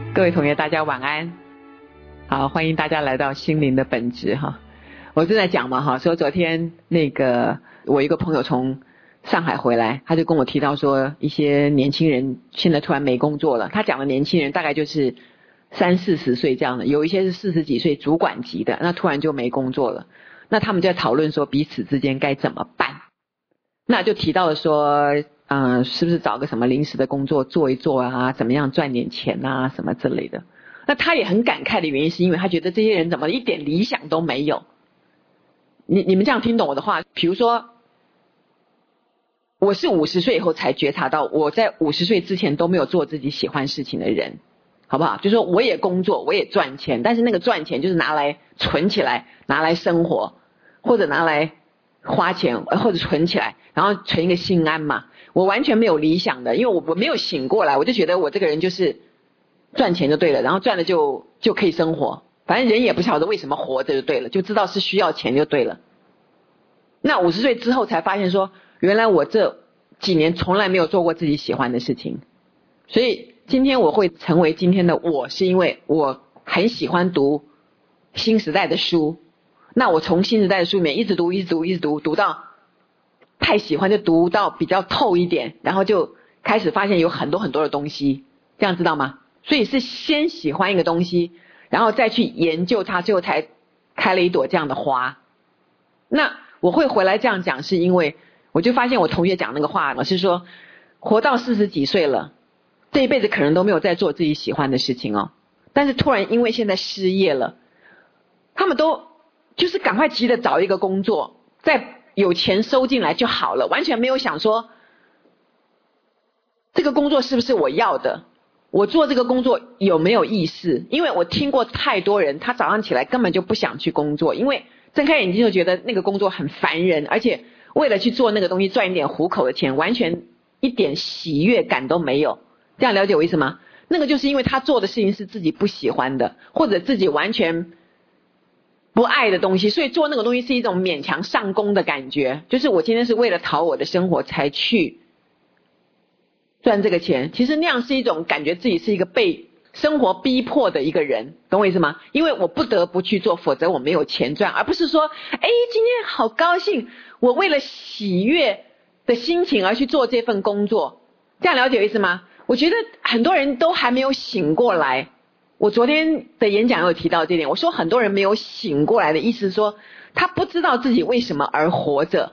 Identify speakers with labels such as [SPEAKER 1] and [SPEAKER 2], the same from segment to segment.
[SPEAKER 1] 各位同学大家晚安。好，欢迎大家来到心灵的本质哈。我正在讲嘛哈，说昨天我一个朋友从上海回来，他就跟我提到说一些年轻人现在突然没工作了。他讲的年轻人大概就是30-40岁这样的，有一些是40几岁主管级的，那突然就没工作了。那他们就在讨论说彼此之间该怎么办。那就提到了说是不是找个什么临时的工作做一做啊，怎么样赚点钱啊什么之类的。那他也很感慨的原因是因为他觉得这些人怎么一点理想都没有。你们这样听懂我的话，比如说我是50岁以后才觉察到我在50岁之前都没有做自己喜欢事情的人，好不好？就是说我也工作我也赚钱，但是那个赚钱就是拿来存起来，拿来生活，或者拿来花钱，或者存起来，然后存一个心安嘛。我完全没有理想的，因为我没有醒过来，我就觉得我这个人就是赚钱就对了，然后赚了就可以生活，反正人也不晓得为什么活着就对了，就知道是需要钱就对了。那50岁之后才发现说，原来我这几年从来没有做过自己喜欢的事情。所以今天我会成为今天的我，是因为我很喜欢读新时代的书。那我从新时代的书里面一直读到太喜欢，就读到比较透一点，然后就开始发现有很多很多的东西，这样知道吗？所以是先喜欢一个东西，然后再去研究它，最后才开了一朵这样的花。那我会回来这样讲是因为我就发现我同学讲那个话嘛，是说活到40几岁了，这一辈子可能都没有在做自己喜欢的事情哦，但是突然因为现在失业了，他们都就是赶快急着找一个工作，再有钱收进来就好了，完全没有想说这个工作是不是我要的，我做这个工作有没有意思。因为我听过太多人他早上起来根本就不想去工作，因为睁开眼睛就觉得那个工作很烦人，而且为了去做那个东西赚一点糊口的钱，完全一点喜悦感都没有。这样了解我意思吗？那个就是因为他做的事情是自己不喜欢的，或者自己完全不爱的东西，所以做那个东西是一种勉强上工的感觉，就是我今天是为了讨我的生活才去赚这个钱。其实那样是一种感觉自己是一个被生活逼迫的一个人，懂我意思吗？因为我不得不去做，否则我没有钱赚，而不是说今天好高兴，我为了喜悦的心情而去做这份工作。这样了解我意思吗？我觉得很多人都还没有醒过来。我昨天的演讲有提到这点，我说很多人没有醒过来的意思是说他不知道自己为什么而活着。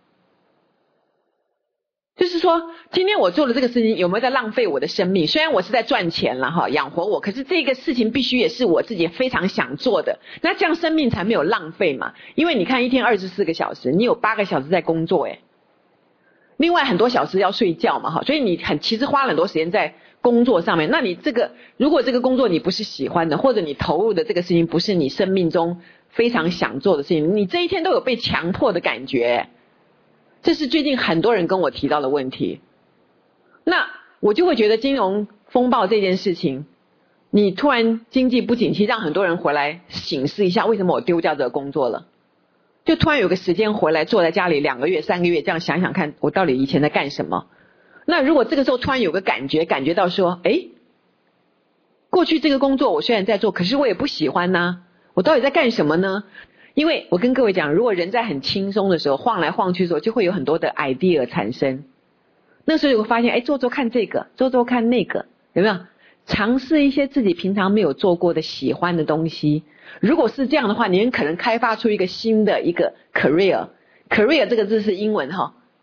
[SPEAKER 1] 就是说今天我做了这个事情有没有在浪费我的生命，虽然我是在赚钱了哈，养活我，可是这个事情必须也是我自己非常想做的，那这样生命才没有浪费嘛。因为你看一天24个小时，你有8个小时在工作另外很多小时要睡觉嘛哈，所以你其实花了很多时间在工作上面。那你如果这个工作你不是喜欢的，或者你投入的这个事情不是你生命中非常想做的事情，你这一天都有被强迫的感觉。这是最近很多人跟我提到的问题。那我就会觉得金融风暴这件事情，你突然经济不景气，让很多人回来省思一下为什么我丢掉这个工作了，就突然有个时间回来坐在家里2个月3个月，这样想想看我到底以前在干什么。那如果这个时候突然有个感觉到说过去这个工作我虽然在做，可是我也不喜欢啊，我到底在干什么呢？因为我跟各位讲，如果人在很轻松的时候晃来晃去的时候，就会有很多的 idea 产生。那时候有发现做做看这个，做做看那个，有没有尝试一些自己平常没有做过的喜欢的东西。如果是这样的话，你很可能开发出一个新的一个 career 这个字是英文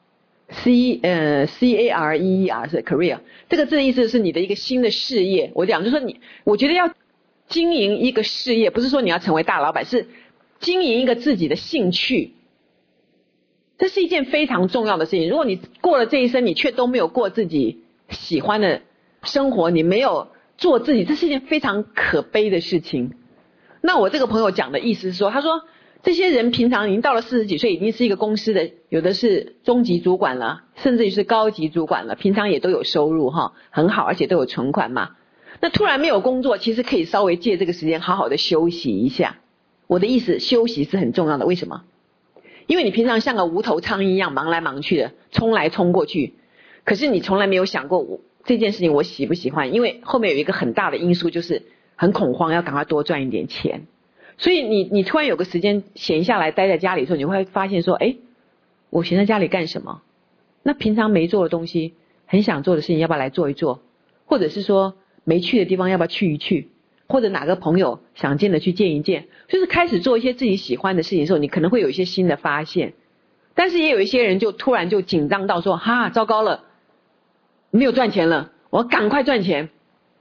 [SPEAKER 1] career 是 career， 这个字的意思是你的一个新的事业。我讲就是说我觉得要经营一个事业，不是说你要成为大老板，是经营一个自己的兴趣，这是一件非常重要的事情。如果你过了这一生，你却都没有过自己喜欢的生活，你没有做自己，这是一件非常可悲的事情。那我这个朋友讲的意思是说，他说这些人平常已经到了40几岁，已经是一个公司的，有的是中级主管了，甚至于是高级主管了，平常也都有收入很好，而且都有存款嘛。那突然没有工作，其实可以稍微借这个时间好好的休息一下。我的意思，休息是很重要的。为什么？因为你平常像个无头苍蝇一样忙来忙去的，冲来冲过去，可是你从来没有想过这件事情我喜不喜欢，因为后面有一个很大的因素就是很恐慌，要赶快多赚一点钱。所以你突然有个时间闲下来待在家里的时候，你会发现说，诶，我闲在家里干什么？那平常没做的东西，很想做的事情要不要来做一做？或者是说没去的地方要不要去一去？或者哪个朋友想见的去见一见？就是开始做一些自己喜欢的事情的时候，你可能会有一些新的发现。但是也有一些人就突然就紧张到说，哈，糟糕了，没有赚钱了，我要赶快赚钱。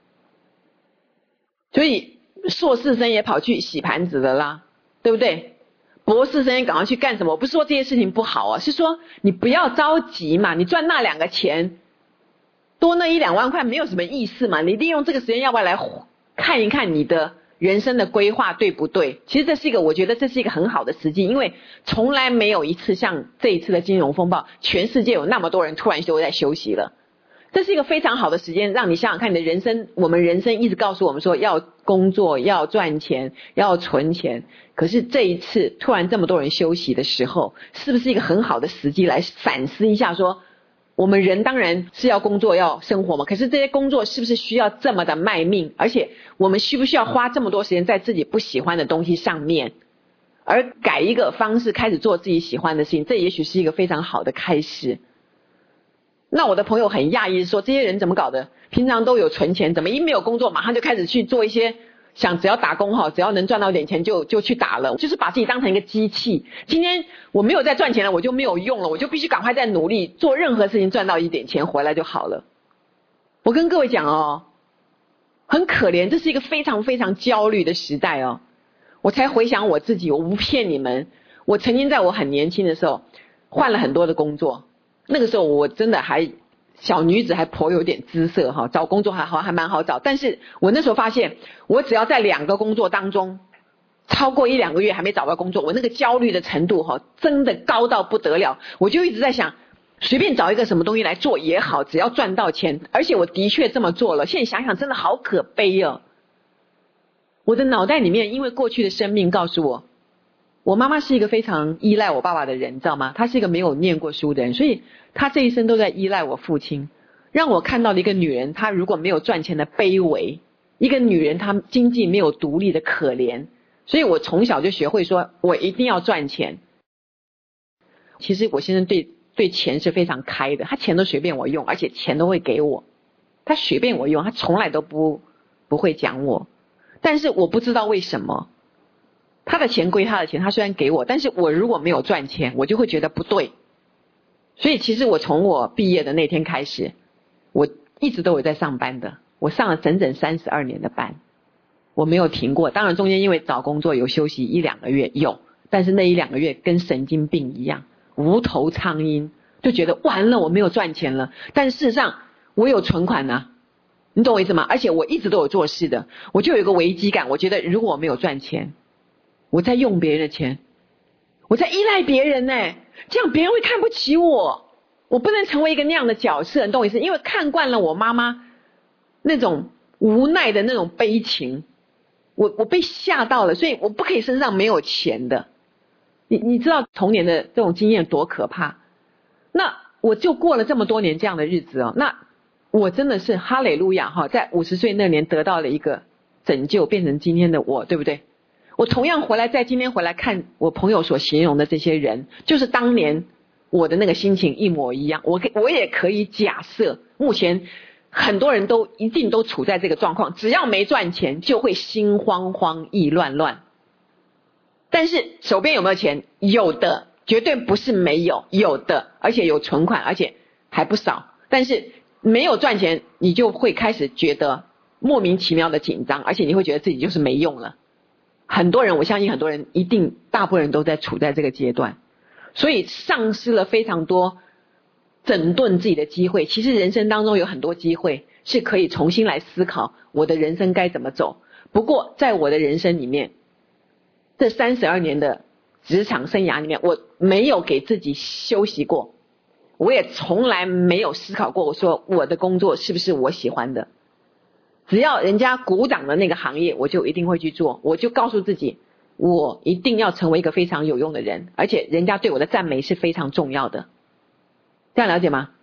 [SPEAKER 1] 所以硕士生也跑去洗盘子的啦，对不对？博士生也赶快去干什么？我不是说这些事情不好啊，是说你不要着急嘛，你赚那2个钱，多那1-2万块没有什么意思嘛，你利用这个时间要不要来看一看你的人生的规划对不对？其实我觉得这是一个很好的时机，因为从来没有一次像这一次的金融风暴，全世界有那么多人突然都在休息了。这是一个非常好的时间，让你想想看你的人生，我们人生一直告诉我们说要工作，要赚钱，要存钱。可是这一次突然这么多人休息的时候，是不是一个很好的时机来反思一下说，我们人当然是要工作要生活嘛，可是这些工作是不是需要这么的卖命？而且我们需不需要花这么多时间在自己不喜欢的东西上面？而改一个方式开始做自己喜欢的事情，这也许是一个非常好的开始。那我的朋友很讶异说，这些人怎么搞的？平常都有存钱，怎么一没有工作马上就开始去做一些想只要打工只要能赚到点钱就去打了，就是把自己当成一个机器。今天我没有在赚钱了，我就没有用了，我就必须赶快再努力做任何事情，赚到一点钱回来就好了。我跟各位讲很可怜，这是一个非常非常焦虑的时代我才回想我自己，我不骗你们，我曾经在我很年轻的时候换了很多的工作。那个时候我真的还小女子，还颇有点姿色找工作还蛮好找。但是我那时候发现，我只要在2个工作当中超过1-2个月还没找到工作，我那个焦虑的程度真的高到不得了。我就一直在想，随便找一个什么东西来做也好，只要赚到钱。而且我的确这么做了，现在想想真的好可悲我的脑袋里面因为过去的生命告诉我，我妈妈是一个非常依赖我爸爸的人，你知道吗？她是一个没有念过书的人，所以她这一生都在依赖我父亲，让我看到了一个女人，她如果没有赚钱的卑微，一个女人她经济没有独立的可怜。所以我从小就学会说，我一定要赚钱。其实我先生对钱是非常开的，他钱都随便我用，而且钱都会给我，他随便我用，他从来都不会讲我。但是我不知道为什么，他的钱归他的钱，他虽然给我，但是我如果没有赚钱，我就会觉得不对。所以其实我从我毕业的那天开始，我一直都有在上班的，我上了整整32年的班，我没有停过。当然中间因为找工作有休息1-2个月有，但是那1-2个月跟神经病一样，无头苍蝇，就觉得完了我没有赚钱了。但事实上我有存款啊，你懂我意思吗？而且我一直都有做事的，我就有一个危机感，我觉得如果我没有赚钱，我在用别人的钱，我在依赖别人这样别人会看不起我，我不能成为一个那样的角色，你懂我意思？因为看惯了我妈妈那种无奈的那种悲情，我被吓到了，所以我不可以身上没有钱的。你知道童年的这种经验多可怕？那我就过了这么多年这样的日子那我真的是哈利路亚在50岁那年得到了一个拯救，变成今天的我，对不对？我同样在今天回来看我朋友所形容的这些人，就是当年我的那个心情一模一样。我也可以假设，目前很多人都一定都处在这个状况，只要没赚钱就会心慌慌意乱乱。但是手边有没有钱？有的，绝对不是没有，有的，而且有存款，而且还不少。但是没有赚钱，你就会开始觉得莫名其妙的紧张，而且你会觉得自己就是没用了。很多人，我相信很多人一定大部分人都在处在这个阶段，所以丧失了非常多整顿自己的机会。其实人生当中有很多机会是可以重新来思考我的人生该怎么走。不过在我的人生里面，这32年的职场生涯里面，我没有给自己休息过，我也从来没有思考过，我说我的工作是不是我喜欢的。只要人家鼓掌的那个行业，我就一定会去做。我就告诉自己，我一定要成为一个非常有用的人，而且人家对我的赞美是非常重要的。这样了解吗？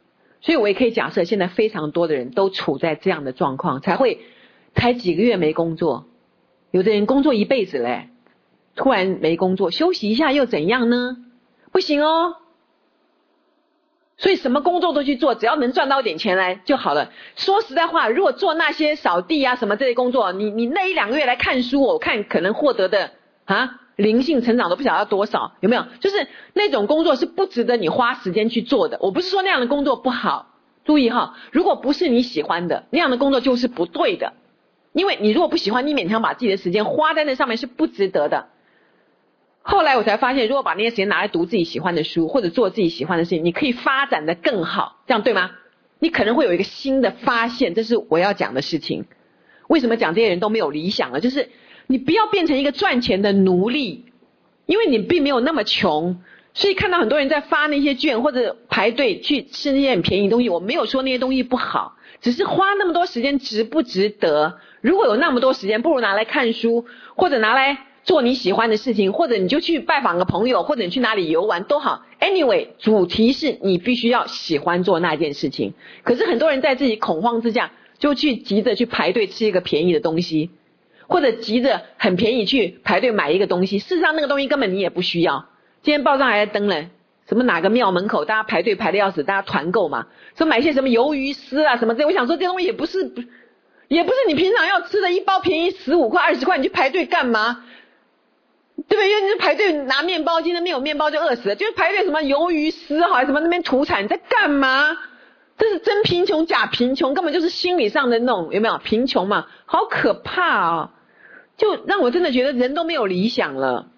[SPEAKER 1] 所以我也可以假设现在非常多的人都处在这样的状况，才会才几个月没工作，有的人工作一辈子嘞，突然没工作，休息一下又怎样呢？不行哦。所以什么工作都去做，只要能赚到点钱来就好了。说实在话，如果做那些扫地啊什么这些工作，你那1-2个月来看书，我看可能获得的灵性成长都不晓得要多少，有没有？就是那种工作是不值得你花时间去做的。我不是说那样的工作不好，注意哈，如果不是你喜欢的，那样的工作就是不对的。因为你如果不喜欢，你勉强把自己的时间花在那上面是不值得的。后来我才发现，如果把那些时间拿来读自己喜欢的书，或者做自己喜欢的事情，你可以发展的更好，这样对吗？你可能会有一个新的发现，这是我要讲的事情。为什么讲这些人都没有理想了？就是你不要变成一个赚钱的奴隶，因为你并没有那么穷，所以看到很多人在发那些券或者排队去吃那些很便宜的东西，我没有说那些东西不好，只是花那么多时间值不值得？如果有那么多时间，不如拿来看书，或者拿来做你喜欢的事情，或者你就去拜访个朋友，或者你去哪里游玩都好。Anyway， 主题是你必须要喜欢做那件事情。可是很多人在自己恐慌之下，就去急着去排队吃一个便宜的东西，或者急着很便宜去排队买一个东西，事实上那个东西根本你也不需要。今天报上还在登了，什么哪个庙门口大家排队排得要死，大家团购嘛，说买些什么鱿鱼丝啊什么这，我想说这东西也不是你平常要吃的一包便宜15块20块，你去排队干嘛？对不对？因为你排队拿面包，今天没有面包就饿死了，就是排队什么鱿鱼丝好什么那边土产，你在干嘛？这是真贫穷假贫穷，根本就是心理上的那种，有没有贫穷嘛？好可怕啊！就让我真的觉得人都没有理想了。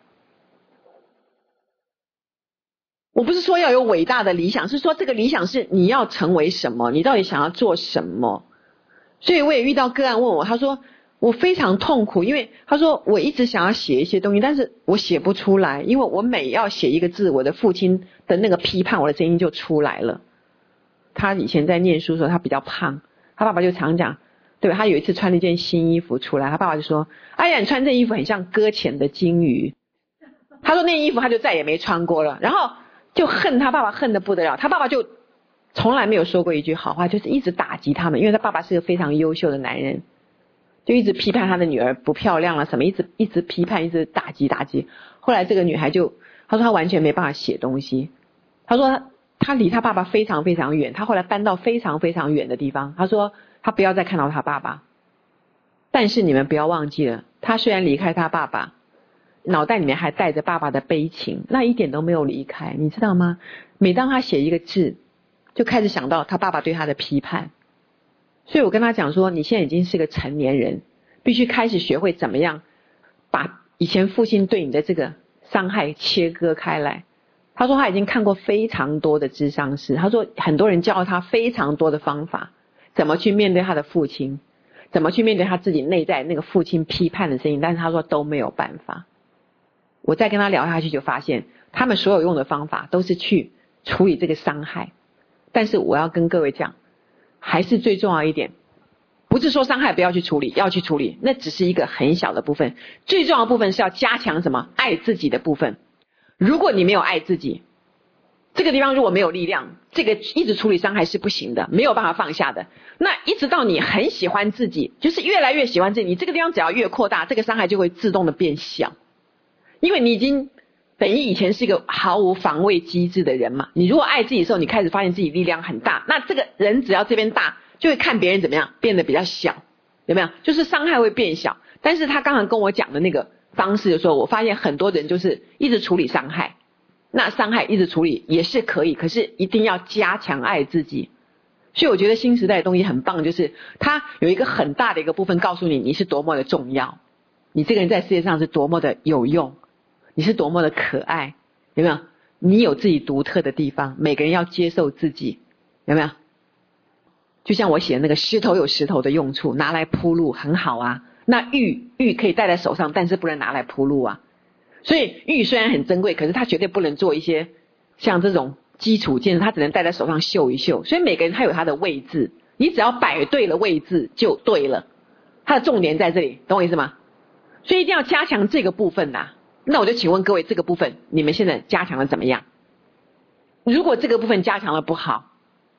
[SPEAKER 1] 我不是说要有伟大的理想，是说这个理想是你要成为什么，你到底想要做什么。所以我也遇到个案问我，他说我非常痛苦，因为他说我一直想要写一些东西，但是我写不出来，因为我每要写一个字，我的父亲的那个批判我的声音就出来了。他以前在念书的时候他比较胖，他爸爸就常讲，对吧？他有一次穿了一件新衣服出来，他爸爸就说，哎呀你穿这衣服很像搁浅的金鱼。他说那件衣服他就再也没穿过了，然后就恨他爸爸恨得不得了。他爸爸就从来没有说过一句好话，就是一直打击他们，因为他爸爸是个非常优秀的男人，就一直批判他的女儿不漂亮了什么，一直批判，一直打击。后来这个女孩就，他说他完全没办法写东西，他说他离他爸爸非常非常远，他后来搬到非常非常远的地方，他说他不要再看到他爸爸。但是你们不要忘记了，他虽然离开他爸爸，脑袋里面还带着爸爸的悲情，那一点都没有离开，你知道吗？每当他写一个字，就开始想到他爸爸对他的批判。所以我跟他讲说，你现在已经是个成年人，必须开始学会怎么样把以前父亲对你的这个伤害切割开来。他说他已经看过非常多的咨商师，他说很多人教他非常多的方法，怎么去面对他的父亲，怎么去面对他自己内在那个父亲批判的声音，但是他说都没有办法。我再跟他聊下去就发现，他们所有用的方法都是去处理这个伤害。但是我要跟各位讲，还是最重要一点，不是说伤害不要去处理，要去处理，那只是一个很小的部分，最重要的部分是要加强什么？爱自己的部分。如果你没有爱自己，这个地方如果没有力量，这个一直处理伤害是不行的，没有办法放下的。那一直到你很喜欢自己，就是越来越喜欢自己，你这个地方只要越扩大，这个伤害就会自动的变小。因为你已经等于以前是一个毫无防卫机制的人嘛，你如果爱自己的时候，你开始发现自己力量很大，那这个人只要这边大，就会看别人怎么样变得比较小，有没有？就是伤害会变小。但是他刚才跟我讲的那个方式的时候，我发现很多人就是一直处理伤害，那伤害一直处理也是可以，可是一定要加强爱自己。所以我觉得新时代的东西很棒，就是它有一个很大的一个部分告诉你，你是多么的重要，你这个人在世界上是多么的有用，你是多么的可爱，有没有？你有自己独特的地方，每个人要接受自己，有没有？就像我写的那个石头有石头的用处，拿来铺路很好啊。那玉可以戴在手上，但是不能拿来铺路啊。所以玉虽然很珍贵，可是它绝对不能做一些像这种基础建设，它只能戴在手上秀一秀。所以每个人他有他的位置，你只要摆对了位置就对了，它的重点在这里，懂我意思吗？所以一定要加强这个部分啊。那我就请问各位，这个部分你们现在加强的怎么样？如果这个部分加强的不好，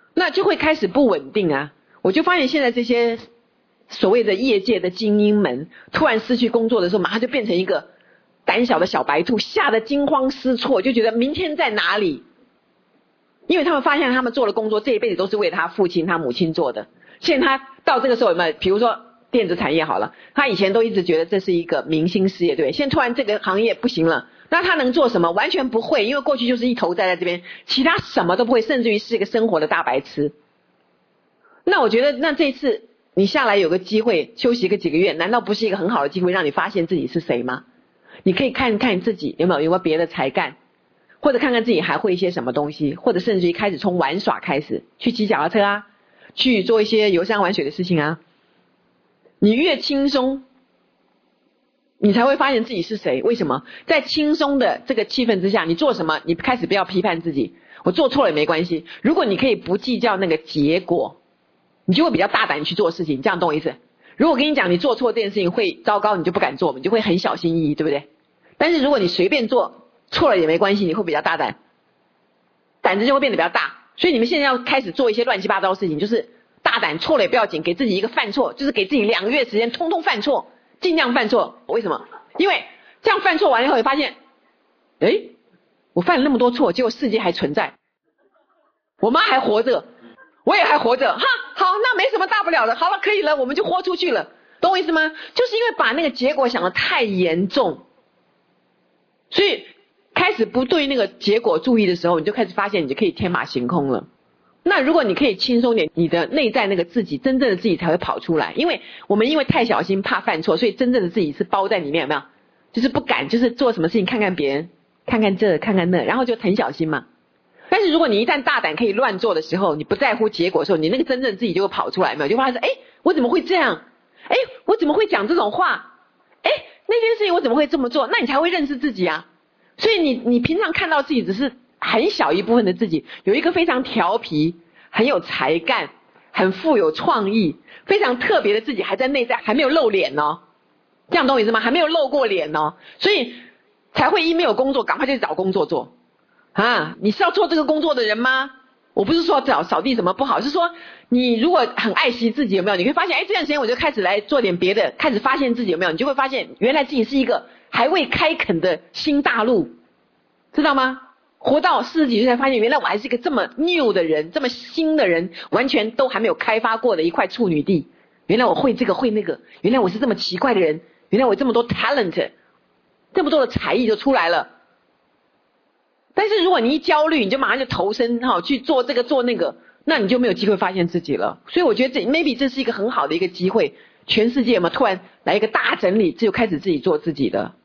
[SPEAKER 1] 那就会开始不稳定啊。我就发现现在这些所谓的业界的精英们突然失去工作的时候，马上就变成一个胆小的小白兔，吓得惊慌失措，就觉得明天在哪里。因为他们发现他们做的工作这一辈子都是为他父亲他母亲做的，现在他到这个时候有没有，比如说电子产业好了，他以前都一直觉得这是一个明星事业，对不对？现在突然这个行业不行了，那他能做什么？完全不会，因为过去就是一头栽在这边，其他什么都不会，甚至于是一个生活的大白痴。那我觉得那这一次你下来有个机会休息个几个月，难道不是一个很好的机会让你发现自己是谁吗？你可以看看自己有没有别的才干，或者看看自己还会一些什么东西，或者甚至于开始从玩耍开始，去骑脚踏车啊，去做一些游山玩水的事情啊。你越轻松，你才会发现自己是谁。为什么？在轻松的这个气氛之下，你做什么你开始不要批判自己，我做错了也没关系。如果你可以不计较那个结果，你就会比较大胆去做事情，这样懂我意思？如果我跟你讲你做错这件事情会糟糕，你就不敢做，你就会很小心翼翼，对不对？但是如果你随便做，错了也没关系，你会比较大胆，胆子就会变得比较大。所以你们现在要开始做一些乱七八糟的事情，就是大胆，错了也不要紧，给自己一个犯错，就是给自己2个月时间通通犯错，尽量犯错。为什么？因为这样犯错完以后你发现，我犯了那么多错，结果世界还存在，我妈还活着，我也还活着，哈，好，那没什么大不了的，好了，可以了，我们就豁出去了，懂我意思吗？就是因为把那个结果想得太严重，所以开始不对那个结果注意的时候，你就开始发现你就可以天马行空了。那如果你可以轻松点，你的内在那个自己，真正的自己才会跑出来。因为我们因为太小心怕犯错，所以真正的自己是包在里面，有没有？就是不敢，就是做什么事情看看别人，看看这看看那，然后就很小心嘛。但是如果你一旦大胆可以乱做的时候，你不在乎结果的时候，你那个真正自己就会跑出来，没有？就发现我怎么会这样？我怎么会讲这种话？那件事情我怎么会这么做？那你才会认识自己啊。所以你平常看到自己只是很小一部分的自己，有一个非常调皮、很有才干、很富有创意、非常特别的自己还在内在，还没有露脸哦。这样懂我意思吗？还没有露过脸哦，所以才会没有工作赶快就去找工作做啊！你是要做这个工作的人吗？我不是说扫地什么不好，是说你如果很爱惜自己，有没有？你会发现这段时间我就开始来做点别的，开始发现自己，有没有？你就会发现原来自己是一个还未开垦的新大陆，知道吗？活到40几岁才发现，原来我还是一个这么 new 的人，这么新的人，完全都还没有开发过的一块处女地。原来我会这个会那个，原来我是这么奇怪的人，原来我这么多 talent， 这么多的才艺就出来了。但是如果你一焦虑，你就马上就投身去做这个做那个，那你就没有机会发现自己了。所以我觉得maybe 这是一个很好的一个机会，全世界有没有突然来一个大整理，就开始自己做自己的。